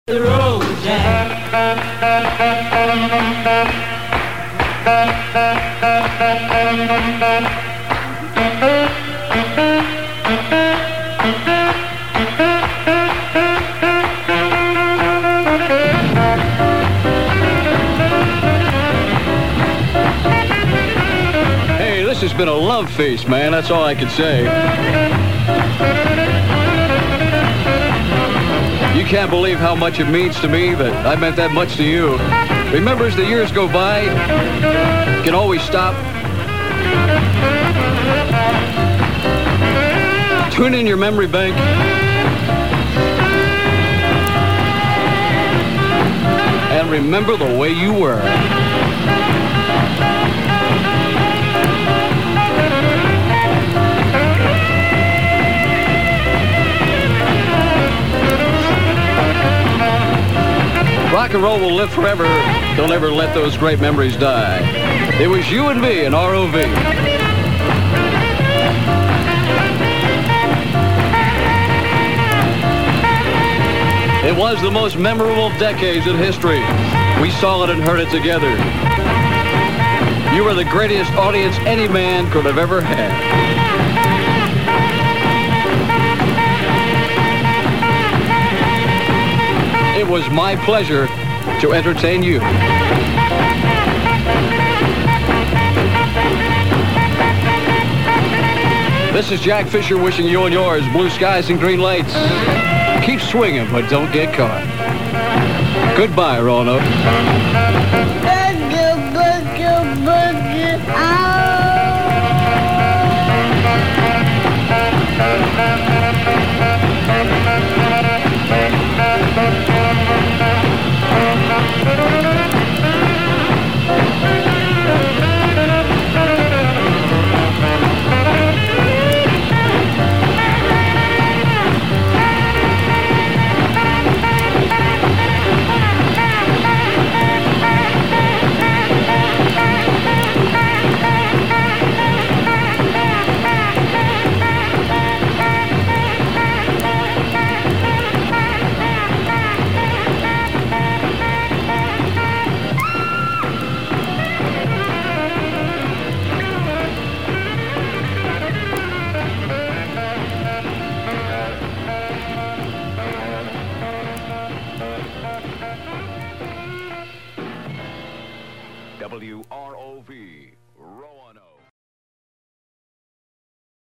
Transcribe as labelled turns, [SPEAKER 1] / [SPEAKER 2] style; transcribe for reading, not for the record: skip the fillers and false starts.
[SPEAKER 1] The road, Jack.
[SPEAKER 2] Hey, this has been a love feast, man. That's all I can say. You can't believe how much it means to me that I meant that much to you. Remember, as the years go by, you can always stop. Tune in your memory bank. And remember the way you were. Rock and roll will live forever. They'll never let those great memories die. It was you and me in ROV. It was the most memorable decades in history. We saw it and heard it together. You were the greatest audience any man could have ever had. It was my pleasure to entertain you. This is Jack Fisher wishing you and yours blue skies and green lights. Keep swinging, but don't get caught. Goodbye, Roanoke.
[SPEAKER 3] Boogie, boogie, boogie,
[SPEAKER 4] WR